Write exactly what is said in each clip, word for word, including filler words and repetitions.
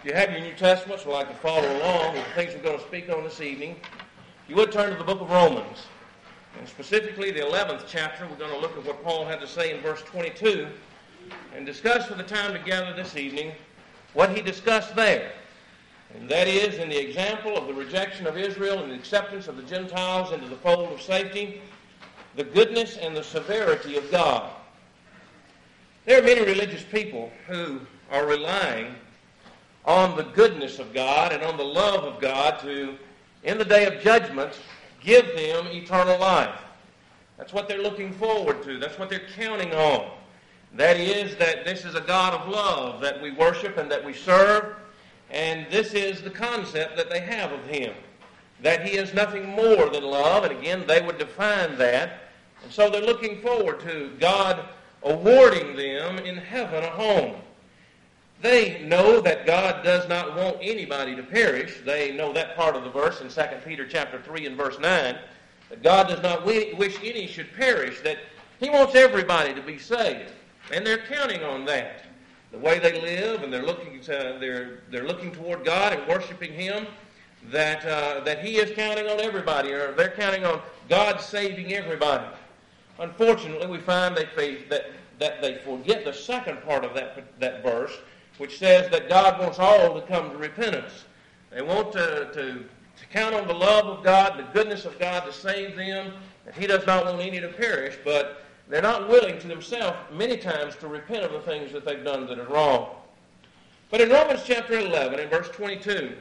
If you have your New Testaments, would like to follow along with the things we're going to speak on this evening, you would turn to the book of Romans. And specifically the eleventh chapter, we're going to look at what Paul had to say in verse twenty-two and discuss for the time together this evening what he discussed there. And that is in the example of the rejection of Israel and the acceptance of the Gentiles into the fold of safety, the goodness and the severity of God. There are many religious people who are relying on the goodness of God and on the love of God to, in the day of judgment, give them eternal life. That's what they're looking forward to. That's what they're counting on. That is that this is a God of love that we worship and that we serve, and this is the concept that they have of Him, that He is nothing more than love, and again, they would define that. And so they're looking forward to God awarding them in heaven a home. They know that God does not want anybody to perish. They know that part of the verse in Second Peter chapter three and verse nine, that God does not wish any should perish, that He wants everybody to be saved. And they're counting on that. The way they live, and they're looking to, they're they're looking toward God and worshiping Him, that uh, that He is counting on everybody, or they're counting on God saving everybody. Unfortunately, we find they that that they forget the second part of that that verse, which says that God wants all to come to repentance. They want to, to, to count on the love of God, the goodness of God to save them, that He does not want any to perish, but they're not willing to themselves many times to repent of the things that they've done that are wrong. But in Romans chapter eleven, in verse twenty-two,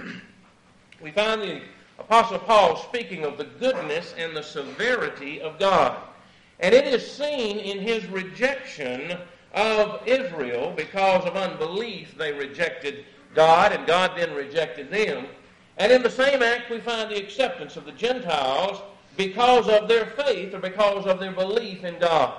we find the Apostle Paul speaking of the goodness and the severity of God. And it is seen in his rejection of Israel. Because of unbelief, they rejected God, and God then rejected them. And in the same act, we find the acceptance of the Gentiles because of their faith or because of their belief in God.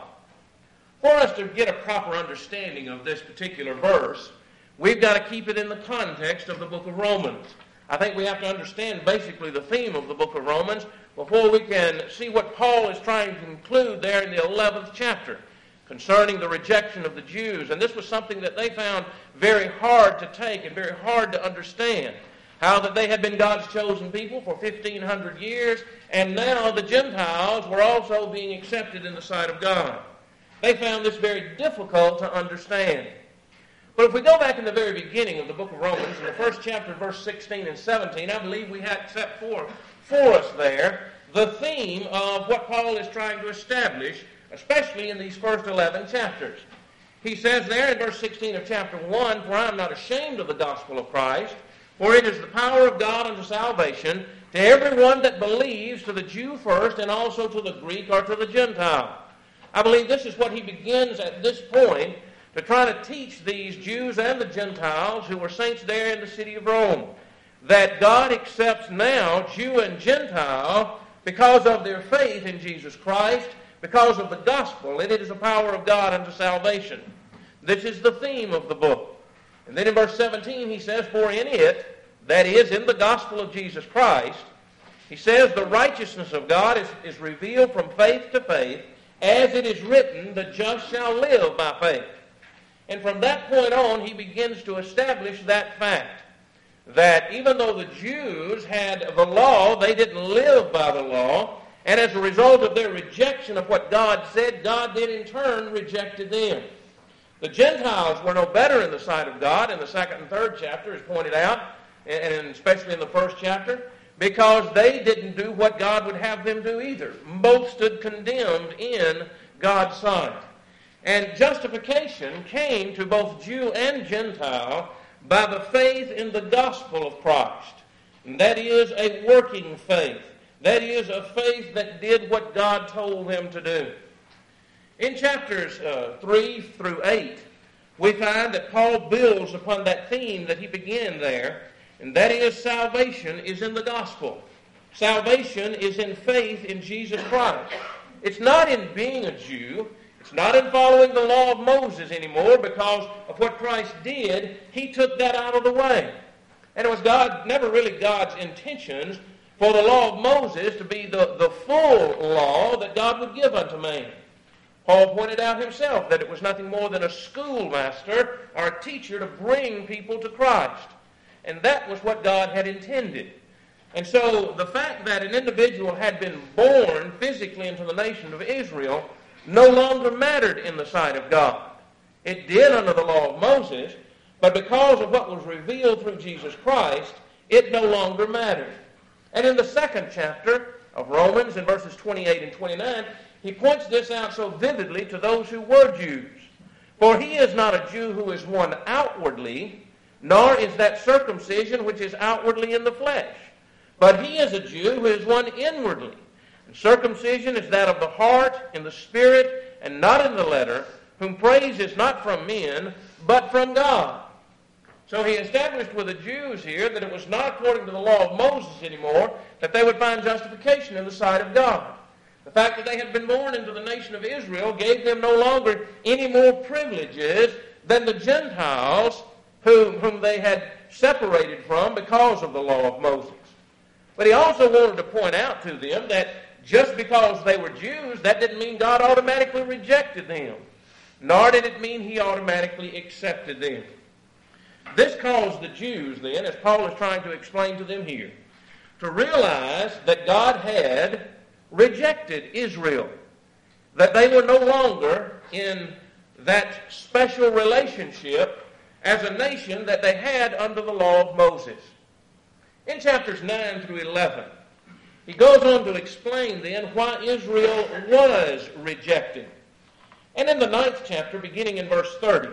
For us to get a proper understanding of this particular verse, we've got to keep it in the context of the book of Romans. I think we have to understand basically the theme of the book of Romans before we can see what Paul is trying to conclude there in the eleventh chapter concerning the rejection of the Jews. And this was something that they found very hard to take and very hard to understand. How that they had been God's chosen people for fifteen hundred years, and now the Gentiles were also being accepted in the sight of God. They found this very difficult to understand. But if we go back in the very beginning of the book of Romans, in the first chapter, verse sixteen and seventeen, I believe we had set forth for us there the theme of what Paul is trying to establish, especially in these first eleven chapters. He says there in verse sixteen of chapter one, "For I am not ashamed of the gospel of Christ, for it is the power of God unto salvation to everyone that believes, to the Jew first, and also to the Greek or to the Gentile." I believe this is what he begins at this point to try to teach these Jews and the Gentiles who were saints there in the city of Rome, that God accepts now Jew and Gentile because of their faith in Jesus Christ, because of the gospel, and it is the power of God unto salvation. This is the theme of the book. And then in verse seventeen he says, "For in it," that is, in the gospel of Jesus Christ, he says, "the righteousness of God is, is revealed from faith to faith, as it is written, the just shall live by faith." And from that point on, he begins to establish that fact, that even though the Jews had the law, they didn't live by the law, and as a result of their rejection of what God said, God then in turn rejected them. The Gentiles were no better in the sight of God in the second and third chapter, as pointed out, and especially in the first chapter, because they didn't do what God would have them do either. Both stood condemned in God's sight. And justification came to both Jew and Gentile by the faith in the gospel of Christ. And that is a working faith. That is a faith that did what God told them to do. In chapters uh, three through eight, we find that Paul builds upon that theme that he began there, and that is salvation is in the gospel. Salvation is in faith in Jesus Christ. It's not in being a Jew. It's not in following the law of Moses anymore, because of what Christ did. He took that out of the way. And it was God, never really God's intentions for the law of Moses to be the, the full law that God would give unto man. Paul pointed out himself that it was nothing more than a schoolmaster or a teacher to bring people to Christ. and that was what God had intended. And so the fact that an individual had been born physically into the nation of Israel no longer mattered in the sight of God. It did under the law of Moses, but because of what was revealed through Jesus Christ, it no longer mattered. And in the second chapter of Romans, in verses twenty-eight and twenty-nine, he points this out so vividly to those who were Jews. For he is not a Jew who is one outwardly, nor is that circumcision which is outwardly in the flesh. But he is a Jew who is one inwardly. And circumcision is that of the heart, in the spirit, and not in the letter, whom praise is not from men, but from God. So he established with the Jews here that it was not according to the law of Moses anymore that they would find justification in the sight of God. The fact that they had been born into the nation of Israel gave them no longer any more privileges than the Gentiles whom, whom they had separated from because of the law of Moses. But he also wanted to point out to them that just because they were Jews, that didn't mean God automatically rejected them, nor did it mean he automatically accepted them. This caused the Jews then, as Paul is trying to explain to them here, to realize that God had rejected Israel, that they were no longer in that special relationship as a nation that they had under the law of Moses. In chapters nine through eleven, he goes on to explain then why Israel was rejected. And in the ninth chapter, beginning in verse thirty,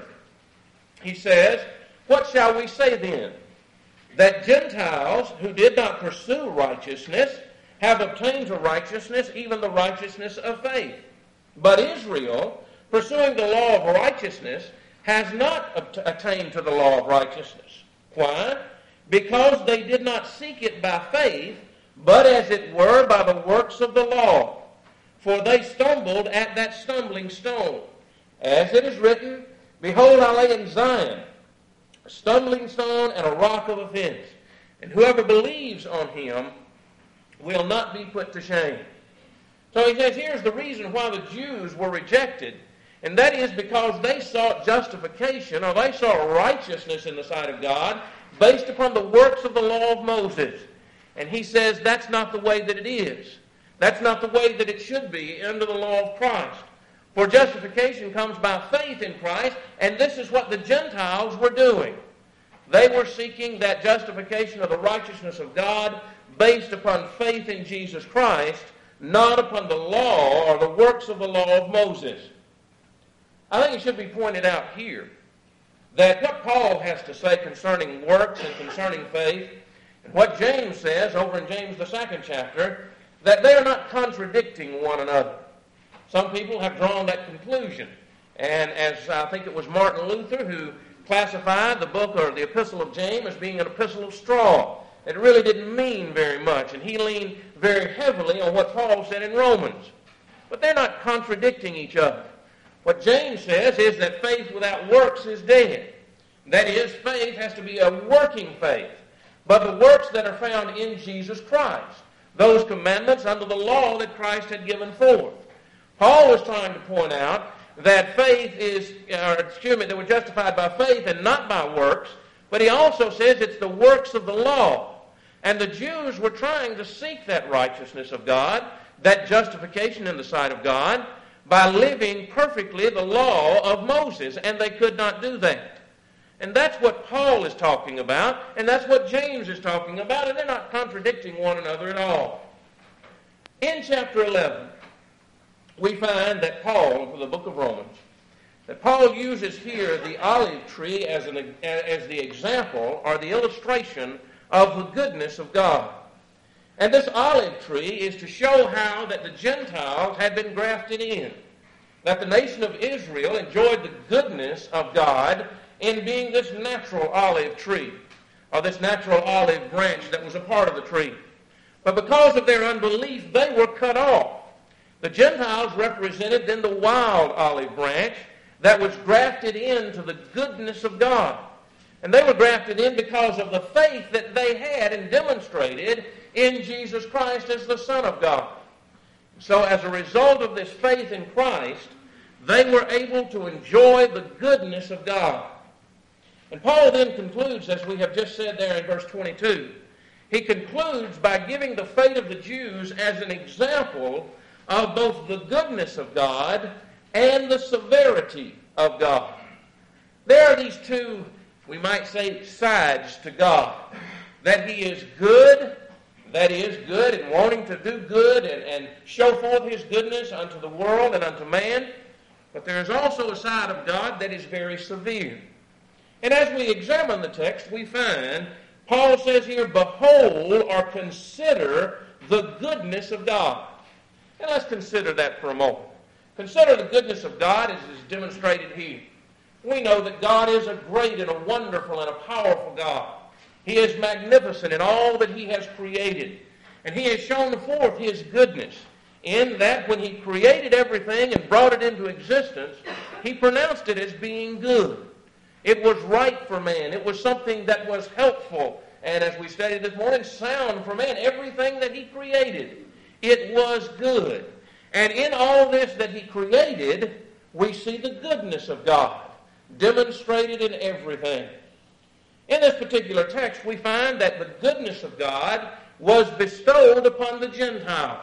he says, "What shall we say then? That Gentiles who did not pursue righteousness have obtained a righteousness, even the righteousness of faith. But Israel, pursuing the law of righteousness, has not obt- attained to the law of righteousness. Why? Because they did not seek it by faith, but as it were by the works of the law. For they stumbled at that stumbling stone. As it is written, Behold, I lay in Zion a stumbling stone and a rock of offense, and whoever believes on him will not be put to shame." So he says here's the reason why the Jews were rejected, and that is because they sought justification, or they sought righteousness in the sight of God based upon the works of the law of Moses. And he says that's not the way that it is. That's not the way that it should be under the law of Christ. For justification comes by faith in Christ, and this is what the Gentiles were doing. They were seeking that justification of the righteousness of God based upon faith in Jesus Christ, not upon the law or the works of the law of Moses. I think it should be pointed out here that what Paul has to say concerning works and concerning faith, and what James says over in James the second chapter, that they are not contradicting one another. Some people have drawn that conclusion, and as I think it was Martin Luther who classified the book or the epistle of James as being an epistle of straw. It really didn't mean very much, and he leaned very heavily on what Paul said in Romans. But they're not contradicting each other. What James says is that faith without works is dead. That is, faith has to be a working faith. But the works that are found in Jesus Christ, those commandments under the law that Christ had given forth. Paul was trying to point out that faith is, or excuse me, that we're justified by faith and not by works, but he also says it's the works of the law. And the Jews were trying to seek that righteousness of God, that justification in the sight of God, by living perfectly the law of Moses, and they could not do that. And that's what Paul is talking about, and that's what James is talking about, and they're not contradicting one another at all. In chapter eleven, we find that Paul, for the book of Romans, that Paul uses here the olive tree as, an, as the example or the illustration of the goodness of God. And this olive tree is to show how that the Gentiles had been grafted in, that the nation of Israel enjoyed the goodness of God in being this natural olive tree, or this natural olive branch that was a part of the tree. But because of their unbelief, they were cut off. The Gentiles represented then the wild olive branch that was grafted into the goodness of God. And they were grafted in because of the faith that they had and demonstrated in Jesus Christ as the Son of God. So as a result of this faith in Christ, they were able to enjoy the goodness of God. And Paul then concludes, as we have just said there in verse twenty-two, he concludes by giving the fate of the Jews as an example of both the goodness of God and the severity of God. There are these two, we might say, sides to God. That he is good, that he is good and wanting to do good and, and show forth his goodness unto the world and unto man. But there is also a side of God that is very severe. And as we examine the text, we find Paul says here, behold or consider the goodness of God. And let's consider that for a moment. Consider the goodness of God as is demonstrated here. We know that God is a great and a wonderful and a powerful God. He is magnificent in all that he has created. And he has shown forth his goodness in that when he created everything and brought it into existence, he pronounced it as being good. It was right for man. It was something that was helpful. And as we studied this morning, sound for man. Everything that he created, it was good. And in all this that he created, we see the goodness of God demonstrated in everything. In this particular text, we find that the goodness of God was bestowed upon the Gentiles.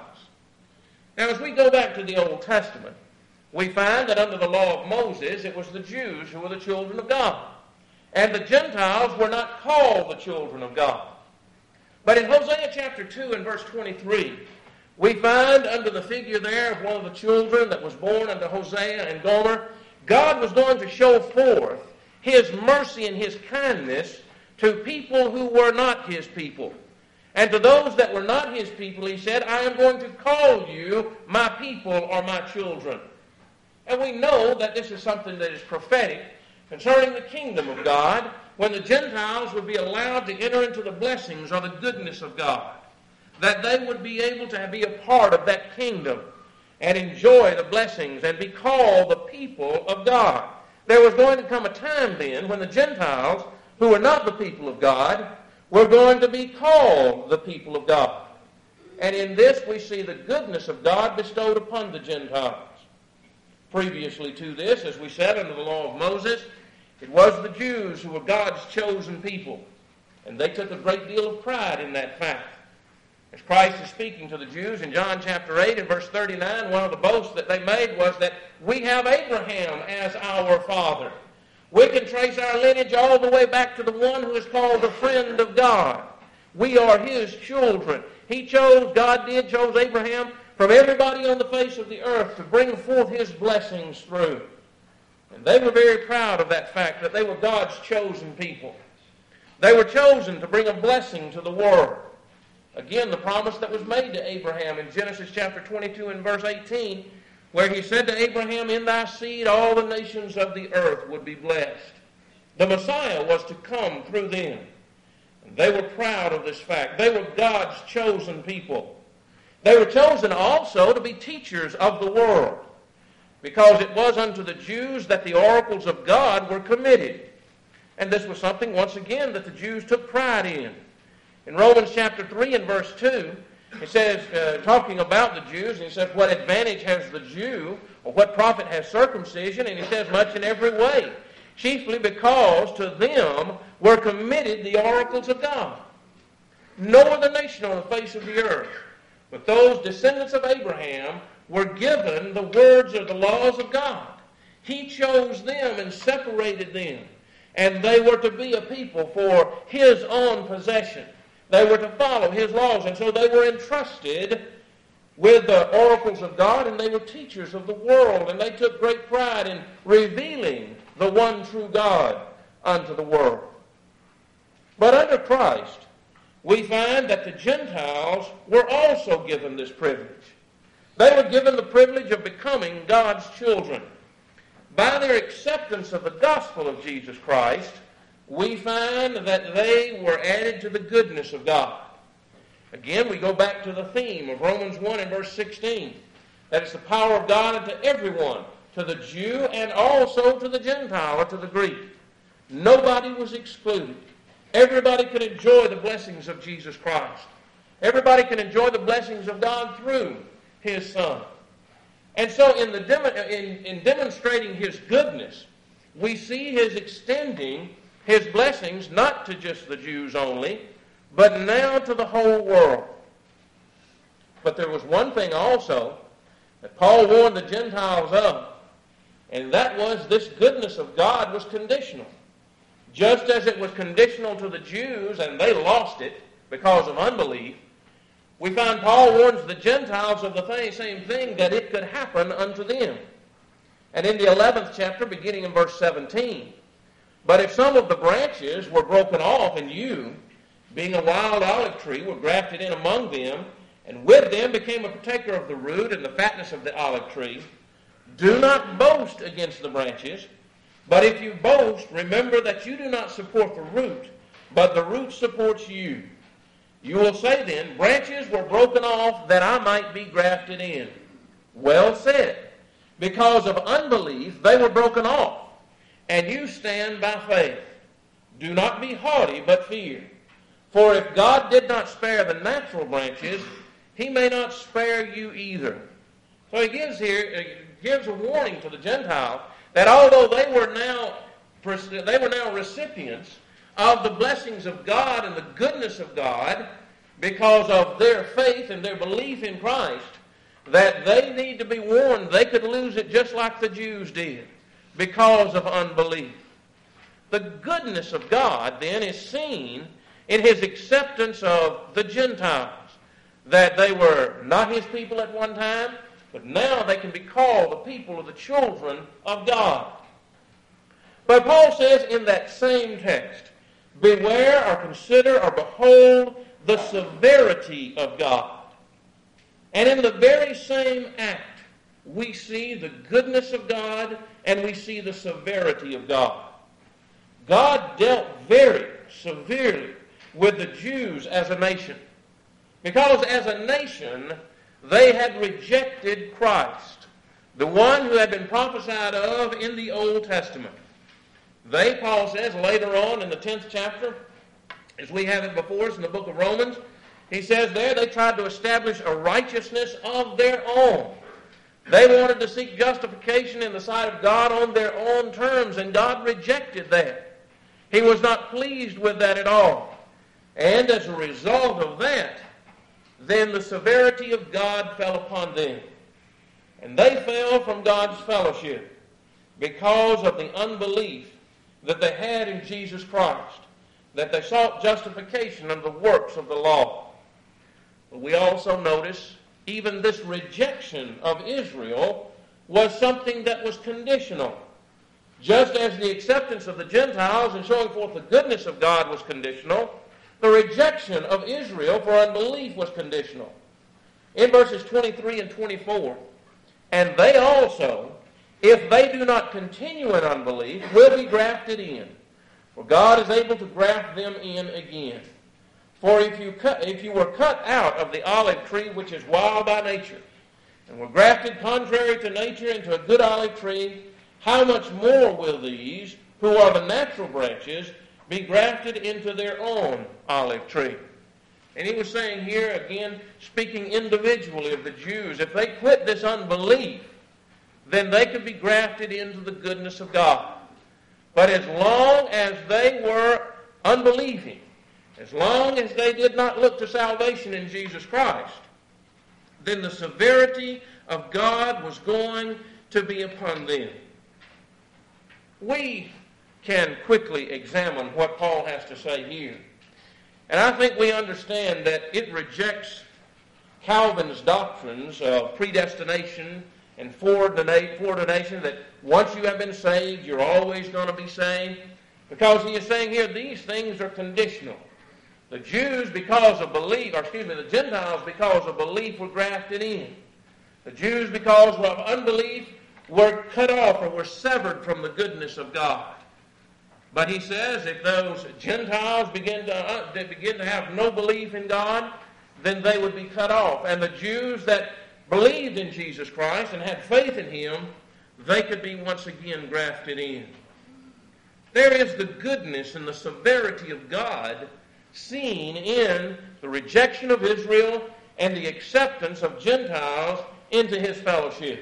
Now, as we go back to the Old Testament, we find that under the law of Moses, it was the Jews who were the children of God. And the Gentiles were not called the children of God. But in Hosea chapter two and verse twenty-three, we find under the figure there of one of the children that was born unto Hosea and Gomer, God was going to show forth his mercy and his kindness to people who were not his people. And to those that were not his people, he said, I am going to call you my people or my children. And we know that this is something that is prophetic concerning the kingdom of God, when the Gentiles would be allowed to enter into the blessings or the goodness of God, that they would be able to be a part of that kingdom and enjoy the blessings and be called the people of God. There was going to come a time then when the Gentiles, who were not the people of God, were going to be called the people of God. And in this we see the goodness of God bestowed upon the Gentiles. Previously to this, as we said under the law of Moses, it was the Jews who were God's chosen people. And they took a great deal of pride in that fact. As Christ is speaking to the Jews in John chapter eight and verse thirty-nine, one of the boasts that they made was that we have Abraham as our father. We can trace our lineage all the way back to the one who is called the friend of God. We are his children. He chose, God did, chose Abraham from everybody on the face of the earth to bring forth his blessings through. And they were very proud of that fact, that they were God's chosen people. They were chosen to bring a blessing to the world. Again, the promise that was made to Abraham in Genesis chapter twenty-two and verse eighteen, where he said to Abraham, in thy seed all the nations of the earth would be blessed. The Messiah was to come through them. And they were proud of this fact. They were God's chosen people. They were chosen also to be teachers of the world, because it was unto the Jews that the oracles of God were committed. And this was something, once again, that the Jews took pride in. In Romans chapter three and verse two, it says, uh, talking about the Jews, and he says, what advantage has the Jew, or what profit has circumcision? And he says, much in every way, chiefly because to them were committed the oracles of God. No other nation on the face of the earth, but those descendants of Abraham, were given the words or the laws of God. He chose them and separated them, and they were to be a people for his own possession. They were to follow his laws, and so they were entrusted with the oracles of God, and they were teachers of the world, and they took great pride in revealing the one true God unto the world. But under Christ, we find that the Gentiles were also given this privilege. They were given the privilege of becoming God's children. By their acceptance of the gospel of Jesus Christ, we find that they were added to the goodness of God. Again, we go back to the theme of Romans one and verse sixteen, that it's the power of God unto everyone, to the Jew and also to the Gentile or to the Greek. Nobody was excluded. Everybody could enjoy the blessings of Jesus Christ. Everybody can enjoy the blessings of God through his Son. And so in, the dem- in, in demonstrating his goodness, we see his extending his blessings not to just the Jews only, but now to the whole world. But there was one thing also that Paul warned the Gentiles of, and that was this goodness of God was conditional. Just as it was conditional to the Jews, and they lost it because of unbelief, we find Paul warns the Gentiles of the same thing, that it could happen unto them. And in the eleventh chapter, beginning in verse seventeen, but if some of the branches were broken off, and you, being a wild olive tree, were grafted in among them, and with them became a partaker of the root and the fatness of the olive tree, do not boast against the branches, but if you boast, remember that you do not support the root, but the root supports you. You will say then, branches were broken off that I might be grafted in. Well said. Because of unbelief they were broken off, and you stand by faith. Do not be haughty, but fear. For if God did not spare the natural branches, he may not spare you either. So he gives here, he gives a warning to the Gentiles that although they were now they were now recipients of the blessings of God and the goodness of God because of their faith and their belief in Christ, that they need to be warned they could lose it just like the Jews did because of unbelief. The goodness of God, then, is seen in his acceptance of the Gentiles, that they were not his people at one time, but now they can be called the people of the children of God. But Paul says in that same text, beware or consider or behold the severity of God. And in the very same act, we see the goodness of God and we see the severity of God. God dealt very severely with the Jews as a nation, because as a nation they had rejected Christ, the one who had been prophesied of in the Old Testament. They, Paul says later on in the tenth chapter, as we have it before us in the book of Romans, he says there they tried to establish a righteousness of their own. They wanted to seek justification in the sight of God on their own terms, and God rejected that. He was not pleased with that at all. And as a result of that, then the severity of God fell upon them. And they fell from God's fellowship because of the unbelief that they had in Jesus Christ, that they sought justification of the works of the law. But we also notice even this rejection of Israel was something that was conditional. Just as the acceptance of the Gentiles and showing forth the goodness of God was conditional, the rejection of Israel for unbelief was conditional. In verses twenty-three and twenty-four, and they also, if they do not continue in unbelief, will be grafted in. For God is able to graft them in again. For if you cut, if you were cut out of the olive tree, which is wild by nature, and were grafted contrary to nature into a good olive tree, how much more will these, who are the natural branches, be grafted into their own olive tree? And he was saying here, again, speaking individually of the Jews, if they quit this unbelief, then they could be grafted into the goodness of God. But as long as they were unbelieving, as long as they did not look to salvation in Jesus Christ, then the severity of God was going to be upon them. We can quickly examine what Paul has to say here. And I think we understand that it rejects Calvin's doctrines of predestination and foreordination, that once you have been saved, you're always going to be saved. Because he is saying here, these things are conditional. The Jews, because of belief, or excuse me, the Gentiles, because of belief, were grafted in. The Jews, because of unbelief, were cut off or were severed from the goodness of God. But he says if those Gentiles begin to, uh, they begin to have no belief in God, then they would be cut off. And the Jews that believed in Jesus Christ and had faith in him, they could be once again grafted in. There is the goodness and the severity of God seen in the rejection of Israel and the acceptance of Gentiles into his fellowship.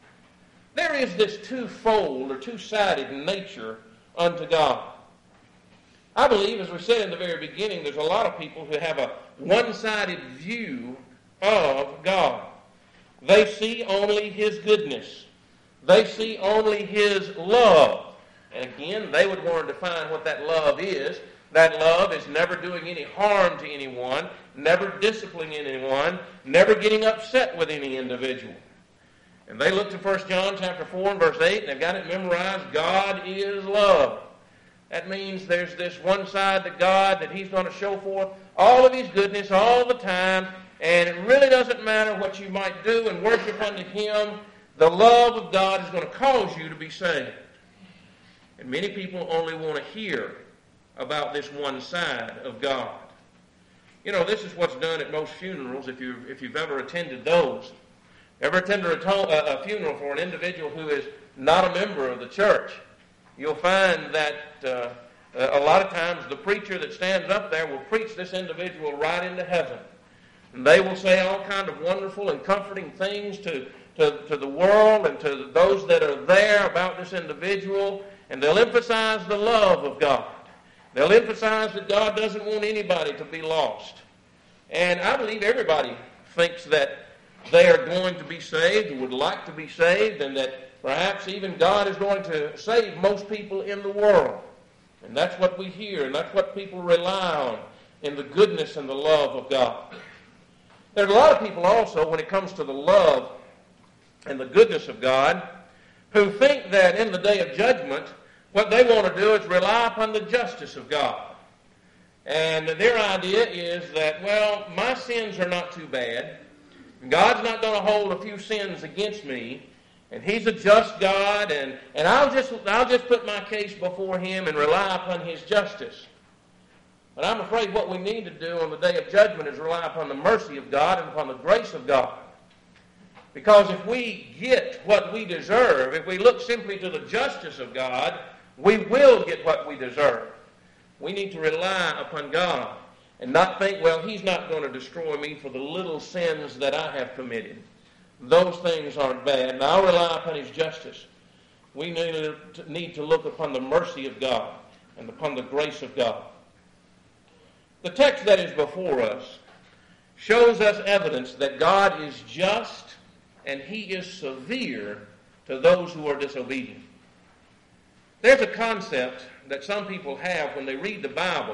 There is this twofold or two-sided nature unto God. I believe, as we said in the very beginning, there's a lot of people who have a one-sided view of God. They see only His goodness. They see only His love. And again, they would want to define what that love is. That love is never doing any harm to anyone, never disciplining anyone, never getting upset with any individual. And they look to First John chapter four and verse eight, and they've got it memorized, God is love. That means there's this one side to God that He's going to show forth all of His goodness all the time, and it really doesn't matter what you might do and worship unto Him. The love of God is going to cause you to be saved. And many people only want to hear about this one side of God. You know, this is what's done at most funerals, if, you, if you've ever attended those. Ever attended a, to- a funeral for an individual who is not a member of the church, you'll find that uh, a lot of times the preacher that stands up there will preach this individual right into heaven. And they will say all kind of wonderful and comforting things to, to, to the world and to those that are there about this individual, and they'll emphasize the love of God. They'll emphasize that God doesn't want anybody to be lost. And I believe everybody thinks that they are going to be saved, would like to be saved, and that perhaps even God is going to save most people in the world. And that's what we hear, and that's what people rely on, in the goodness and the love of God. There's a lot of people also, when it comes to the love and the goodness of God, who think that in the day of judgment, what they want to do is rely upon the justice of God. And their idea is that, well, my sins are not too bad. God's not going to hold a few sins against me, and He's a just God, and, and I'll just I'll just put my case before Him and rely upon His justice. But I'm afraid what we need to do on the day of judgment is rely upon the mercy of God and upon the grace of God. Because if we get what we deserve, if we look simply to the justice of God, we will get what we deserve. We need to rely upon God and not think, well, He's not going to destroy me for the little sins that I have committed. Those things aren't bad, and I'll rely upon His justice. We need to look upon the mercy of God and upon the grace of God. The text that is before us shows us evidence that God is just and He is severe to those who are disobedient. There's a concept that some people have when they read the Bible,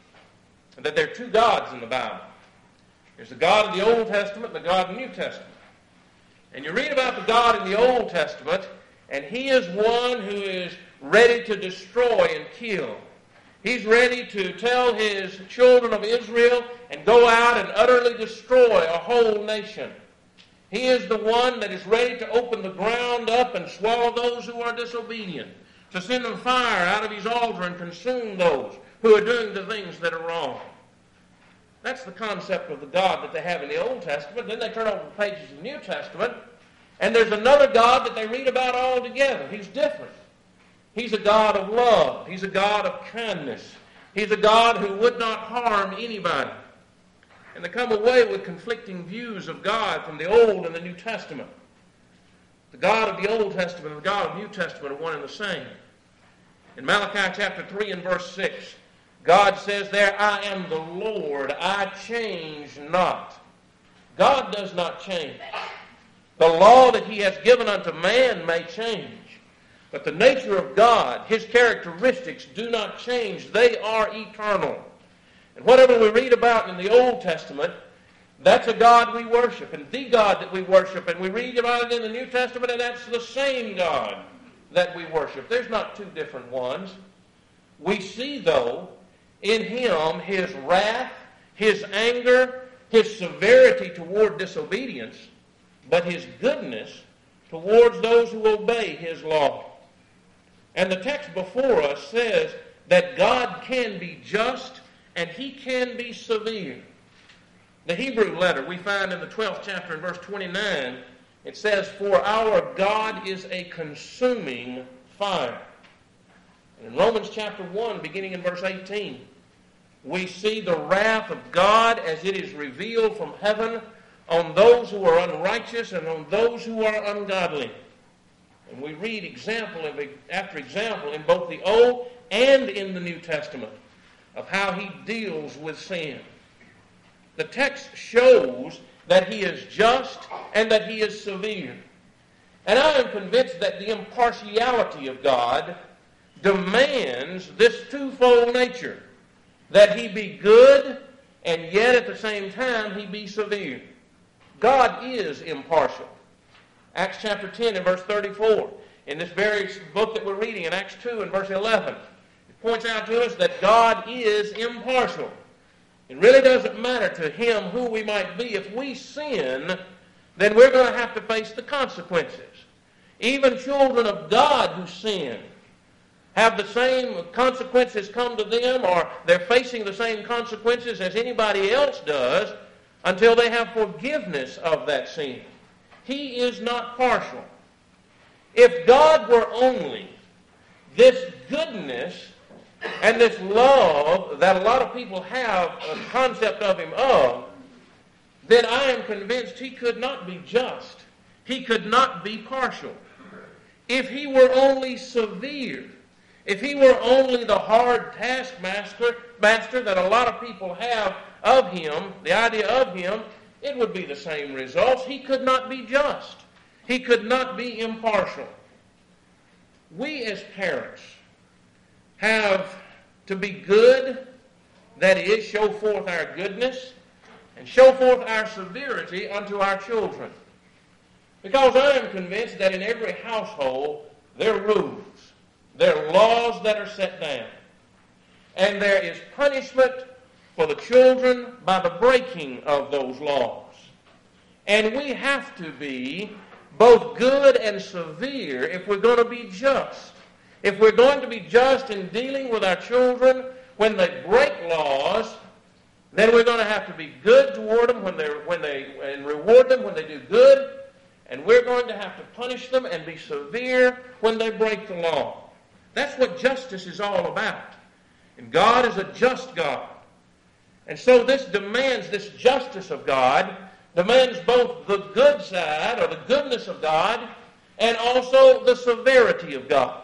that there are two gods in the Bible. There's the God of the Old Testament and the God of the New Testament. And you read about the God in the Old Testament, and He is one who is ready to destroy and kill. He's ready to tell His children of Israel and go out and utterly destroy a whole nation. He is the one that is ready to open the ground up and swallow those who are disobedient, to send them fire out of His altar and consume those who are doing the things that are wrong. That's the concept of the God that they have in the Old Testament. Then they turn over the pages of the New Testament, and there's another God that they read about altogether. He's different. He's a God of love. He's a God of kindness. He's a God who would not harm anybody. And they come away with conflicting views of God from the Old and the New Testament. The God of the Old Testament and the God of the New Testament are one and the same. In Malachi chapter three and verse six, God says there, I am the Lord, I change not. God does not change. The law that He has given unto man may change, but the nature of God, His characteristics do not change. They are eternal. And whatever we read about in the Old Testament, that's a God we worship, and the God that we worship. And we read about it in the New Testament, and that's the same God that we worship. There's not two different ones. We see, though, in Him His wrath, His anger, His severity toward disobedience, but His goodness towards those who obey His law. And the text before us says that God can be just and He can be severe. The Hebrew letter we find in the twelfth chapter in verse twenty-nine, it says, for our God is a consuming fire. And in Romans chapter one, beginning in verse eighteen, we see the wrath of God as it is revealed from heaven on those who are unrighteous and on those who are ungodly. And we read example after example in both the Old and in the New Testament of how he deals with sin. The text shows that he is just and that he is severe. And I am convinced that the impartiality of God demands this twofold nature, that he be good and yet at the same time he be severe. God is impartial. Acts chapter ten and verse thirty-four, in this very book that we're reading, in Acts two and verse eleven, it points out to us that God is impartial. It really doesn't matter to him who we might be. If we sin, then we're going to have to face the consequences. Even children of God who sin have the same consequences come to them, or they're facing the same consequences as anybody else does until they have forgiveness of that sin. He is not partial. If God were only this goodness and this love that a lot of people have a concept of him of, then I am convinced he could not be just. He could not be partial. If he were only severe, if he were only the hard taskmaster master that a lot of people have of him, the idea of him, it would be the same results. He could not be just. He could not be impartial. We as parents have to be good, that is, show forth our goodness, and show forth our severity unto our children. Because I am convinced that in every household there are rules, there are laws that are set down, and there is punishment for the children by the breaking of those laws. And we have to be both good and severe if we're going to be just. If we're going to be just in dealing with our children when they break laws, then we're going to have to be good toward them when they when they and reward them when they do good, and we're going to have to punish them and be severe when they break the law. That's what justice is all about. And God is a just God. And so this demands, this justice of God demands both the good side, or the goodness of God, and also the severity of God.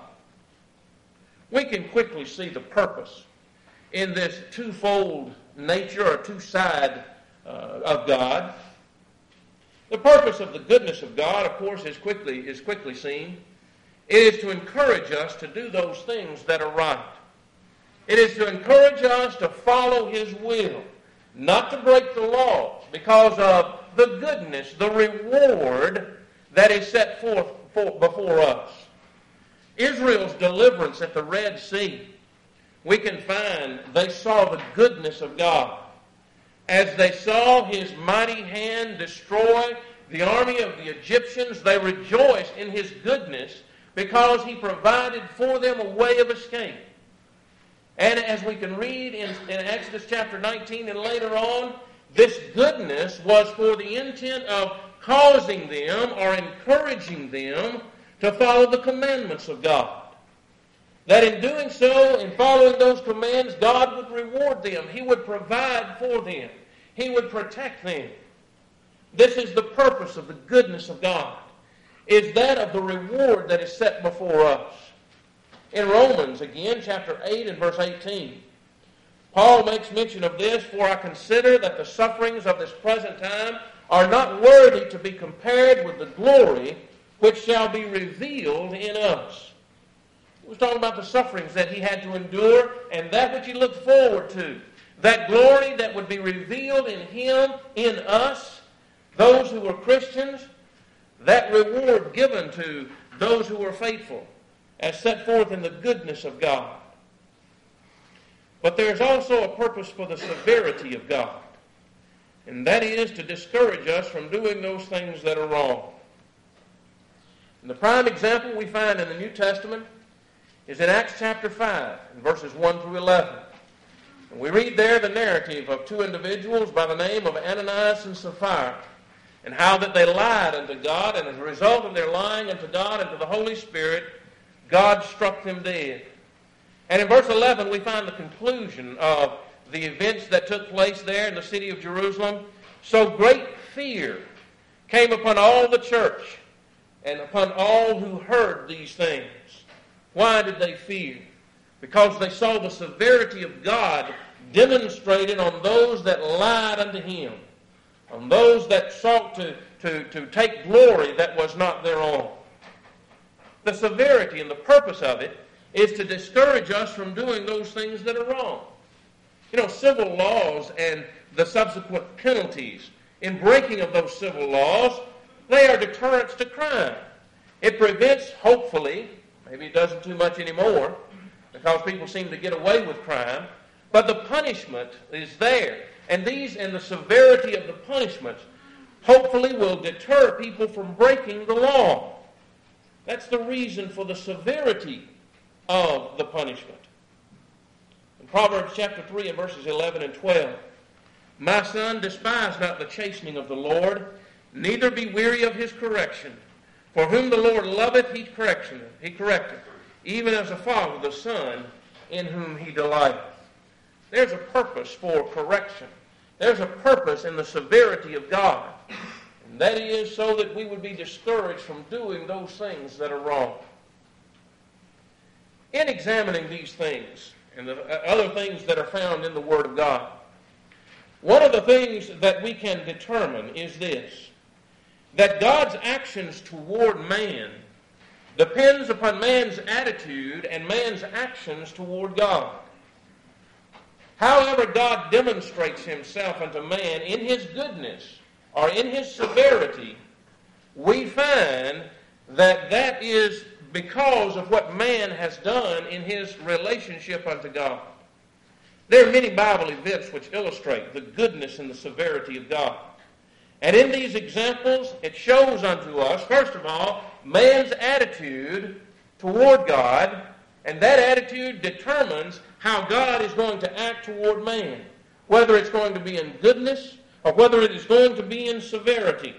We can quickly see the purpose in this twofold nature, or two side uh, of God. The purpose of the goodness of God, of course, is quickly, is quickly seen. It is to encourage us to do those things that are right. It is to encourage us to follow his will, not to break the laws, because of the goodness, the reward that is set forth for, before us. Israel's deliverance at the Red Sea, we can find they saw the goodness of God. As they saw his mighty hand destroy the army of the Egyptians, they rejoiced in his goodness because he provided for them a way of escape. And as we can read in, in Exodus chapter nineteen and later on, this goodness was for the intent of causing them or encouraging them to follow the commandments of God. That in doing so, in following those commands, God would reward them. He would provide for them. He would protect them. This is the purpose of the goodness of God, is that of the reward that is set before us. In Romans, again, chapter eight and verse eighteen, Paul makes mention of this, "For I consider that the sufferings of this present time are not worthy to be compared with the glory which shall be revealed in us." He was talking about the sufferings that he had to endure and that which he looked forward to. That glory that would be revealed in him, in us, those who were Christians, that reward given to those who were faithful, as set forth in the goodness of God. But there's also a purpose for the severity of God, and that is to discourage us from doing those things that are wrong. And the prime example we find in the New Testament is in Acts chapter five, in verses one through eleven. And we read there the narrative of two individuals by the name of Ananias and Sapphira, and how that they lied unto God, and as a result of their lying unto God and to the Holy Spirit, God struck them dead. And in verse eleven, we find the conclusion of the events that took place there in the city of Jerusalem. "So great fear came upon all the church and upon all who heard these things." Why did they fear? because they saw the severity of God demonstrated on those that lied unto him, on those that sought to, to, to take glory that was not their own. The severity and the purpose of it is to discourage us from doing those things that are wrong. You know, civil laws and the subsequent penalties in breaking of those civil laws, they are deterrents to crime. It prevents, hopefully, maybe it doesn't too much anymore, because people seem to get away with crime, but the punishment is there. And these and the severity of the punishments hopefully will deter people from breaking the law. That's the reason for the severity of the punishment. In Proverbs chapter three and verses eleven and twelve, "My son, despise not the chastening of the Lord, neither be weary of his correction. For whom the Lord loveth, he correctioneth, he correcteth, even as a father the son in whom he delighteth." There's a purpose for correction. There's a purpose in the severity of God. And that is so that we would be discouraged from doing those things that are wrong. In examining these things and the other things that are found in the Word of God, one of the things that we can determine is this: that God's actions toward man depends upon man's attitude and man's actions toward God. However God demonstrates himself unto man in his goodness or in his severity, we find that that is because of what man has done in his relationship unto God. There are many Bible events which illustrate the goodness and the severity of God. And in these examples, it shows unto us, first of all, man's attitude toward God, and that attitude determines how God is going to act toward man, whether it's going to be in goodness or whether it is going to be in severity.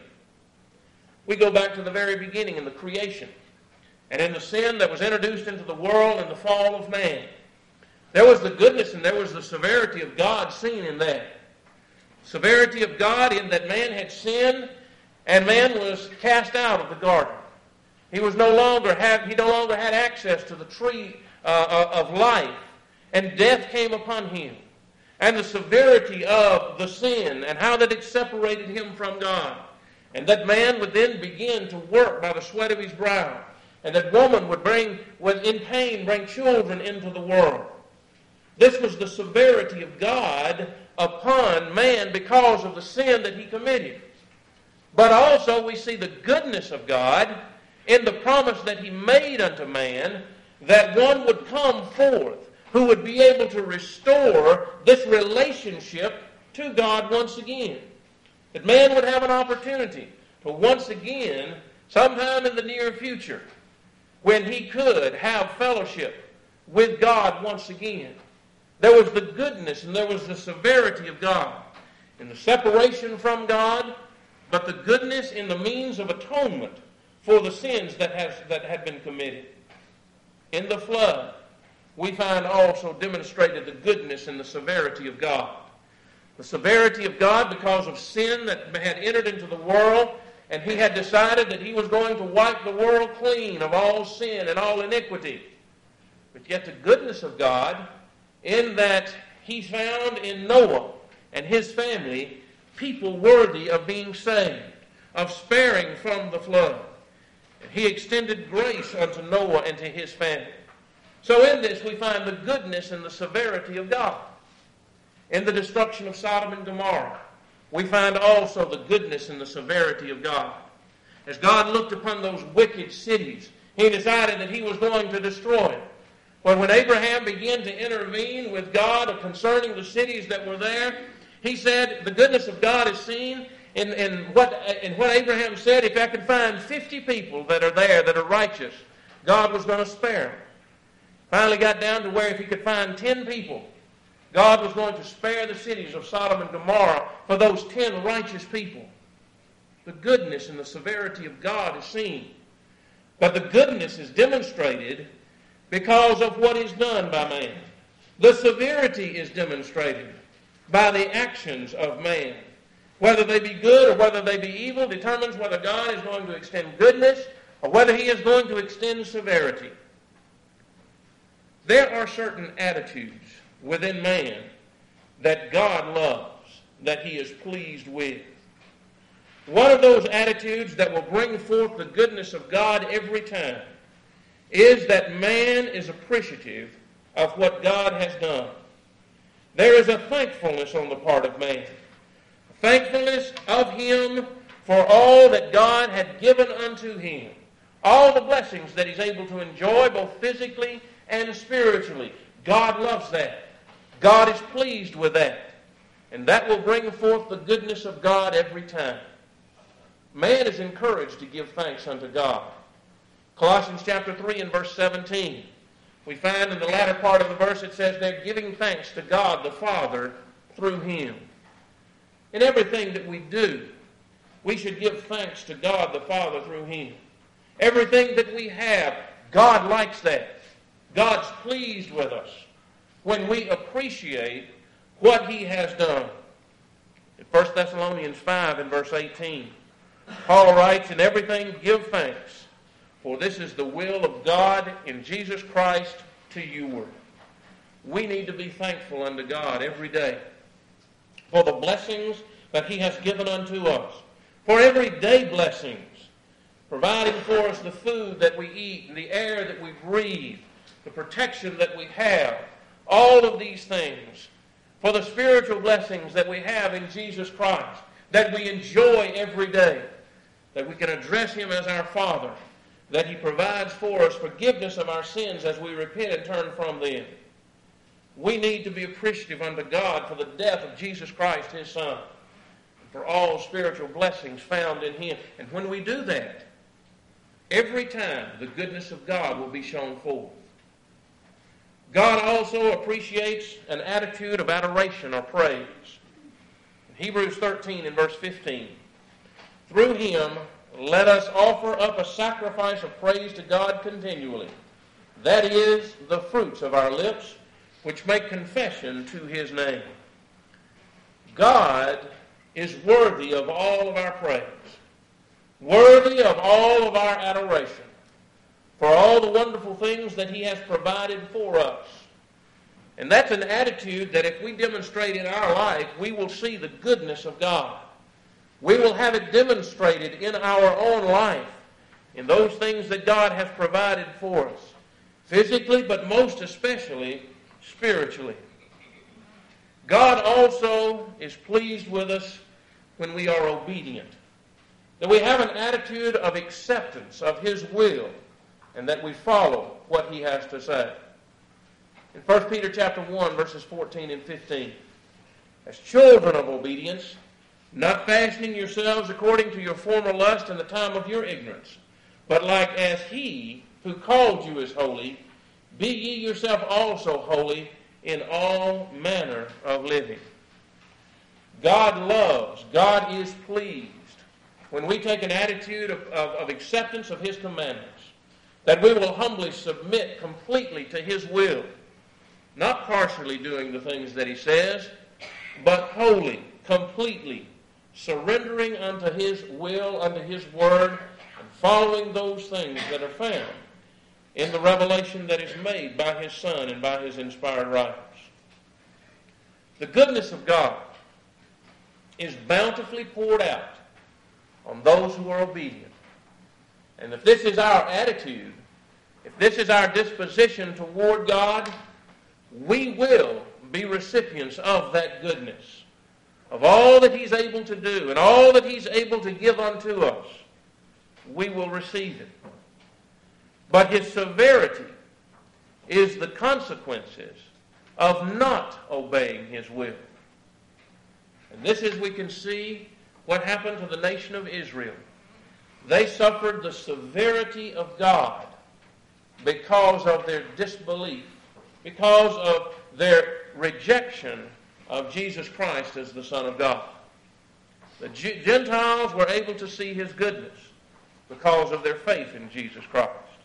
We go back to the very beginning in the creation and in the sin that was introduced into the world in the fall of man. There was the goodness and there was the severity of God seen in that. Severity of God in that man had sinned and man was cast out of the garden. He was no longer have he no longer had access to the tree uh, of life, and death came upon him. And the severity of the sin and how that it separated him from God. And that man would then begin to work by the sweat of his brow. And that woman would bring, would in pain, bring children into the world. This was the severity of God upon man because of the sin that he committed. But also we see the goodness of God in the promise that he made unto man that one would come forth who would be able to restore this relationship to God once again. That man would have an opportunity to once again, sometime in the near future, when he could have fellowship with God once again. There was the goodness and there was the severity of God in the separation from God, but the goodness in the means of atonement for the sins that, has, that had been committed. In the flood, we find also demonstrated the goodness and the severity of God. The severity of God because of sin that had entered into the world, and he had decided that he was going to wipe the world clean of all sin and all iniquity. But yet the goodness of God in that he found in Noah and his family people worthy of being saved, of sparing from the flood. And he extended grace unto Noah and to his family. So in this we find the goodness and the severity of God. In the destruction of Sodom and Gomorrah, we find also the goodness and the severity of God. As God looked upon those wicked cities, he decided that he was going to destroy them. But when Abraham began to intervene with God concerning the cities that were there, he said the goodness of God is seen in, in, what, in what Abraham said, if I could find fifty people that are there that are righteous, God was going to spare them. Finally got down to where if he could find ten people, God was going to spare the cities of Sodom and Gomorrah for those ten righteous people. The goodness and the severity of God is seen. But the goodness is demonstrated because of what is done by man. The severity is demonstrated by the actions of man. Whether they be good or whether they be evil determines whether God is going to extend goodness or whether he is going to extend severity. There are certain attitudes within man that God loves, that he is pleased with. One of those attitudes that will bring forth the goodness of God every time is that man is appreciative of what God has done. There is a thankfulness on the part of man. Thankfulness of him for all that God had given unto him. All the blessings that he's able to enjoy both physically and spiritually. God loves that. God is pleased with that. And that will bring forth the goodness of God every time. Man is encouraged to give thanks unto God. Colossians chapter three and verse seventeen. We find in the latter part of the verse it says they're giving thanks to God the Father through him. In everything that we do, we should give thanks to God the Father through him. Everything that we have, God likes that. God's pleased with us when we appreciate what he has done. In First Thessalonians five and verse eighteen, Paul writes, "In everything give thanks, for this is the will of God in Jesus Christ to you." We need to be thankful unto God every day for the blessings that he has given unto us, for everyday blessings, providing for us the food that we eat and the air that we breathe, the protection that we have, all of these things, for the spiritual blessings that we have in Jesus Christ, that we enjoy every day, that we can address him as our Father, that he provides for us forgiveness of our sins as we repent and turn from them. We need to be appreciative unto God for the death of Jesus Christ, his Son, and for all spiritual blessings found in him. And when we do that, every time the goodness of God will be shown forth. God also appreciates an attitude of adoration or praise. In Hebrews thirteen and verse fifteen, "Through him let us offer up a sacrifice of praise to God continually. That is the fruits of our lips, which make confession to his name." God is worthy of all of our praise, worthy of all of our adoration, for all the wonderful things that he has provided for us. And that's an attitude that if we demonstrate in our life, we will see the goodness of God. We will have it demonstrated in our own life, in those things that God has provided for us, physically, but most especially spiritually. God also is pleased with us when we are obedient, that we have an attitude of acceptance of his will, and that we follow what he has to say. In First Peter chapter one, verses fourteen and fifteen, "As children of obedience, not fashioning yourselves according to your former lust in the time of your ignorance, but like as he who called you is holy, be ye yourself also holy in all manner of living." God loves, God is pleased when we take an attitude of, of, of acceptance of his commandments, that we will humbly submit completely to his will, not partially doing the things that he says, but wholly, completely, surrendering unto his will, unto his word, and following those things that are found in the revelation that is made by his Son and by his inspired writers. The goodness of God is bountifully poured out on those who are obedient. And if this is our attitude, if this is our disposition toward God, we will be recipients of that goodness, of all that he's able to do and all that he's able to give unto us. We will receive it. But his severity is the consequences of not obeying his will. And this is, we can see what happened to the nation of Israel. They suffered the severity of God because of their disbelief, because of their rejection of Jesus Christ as the Son of God. The Gentiles were able to see his goodness because of their faith in Jesus Christ.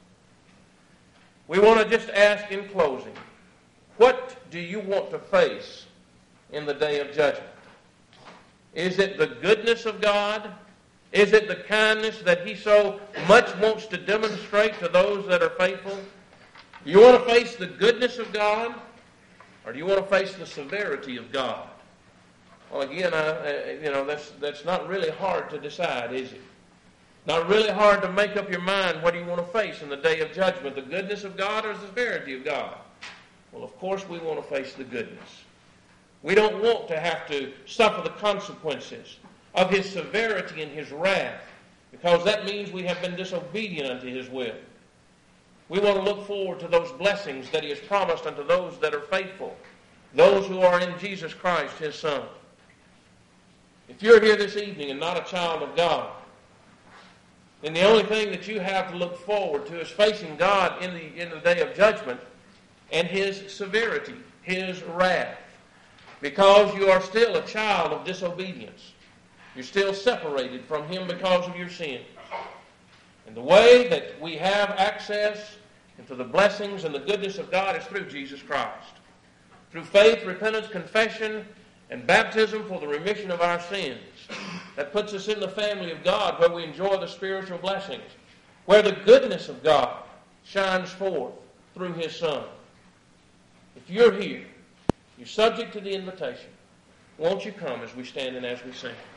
We want to just ask in closing, what do you want to face in the day of judgment? Is it the goodness of God? Is it the kindness that he so much wants to demonstrate to those that are faithful? Do you want to face the goodness of God, or do you want to face the severity of God? Well, again, I, you know, that's that's not really hard to decide, is it? Not really hard to make up your mind what do you want to face in the day of judgment, the goodness of God or the severity of God? Well, of course we want to face the goodness. We don't want to have to suffer the consequences of His severity and His wrath, because that means we have been disobedient unto His will. We want to look forward to those blessings that He has promised unto those that are faithful, those who are in Jesus Christ, His Son. If you're here this evening and not a child of God, then the only thing that you have to look forward to is facing God in the, in the day of judgment and His severity, His wrath, because you are still a child of disobedience. You're still separated from Him because of your sins. And the way that we have access into the blessings and the goodness of God is through Jesus Christ. Through faith, repentance, confession, and baptism for the remission of our sins. That puts us in the family of God, where we enjoy the spiritual blessings, where the goodness of God shines forth through His Son. If you're here, you're subject to the invitation. Won't you come as we stand and as we sing?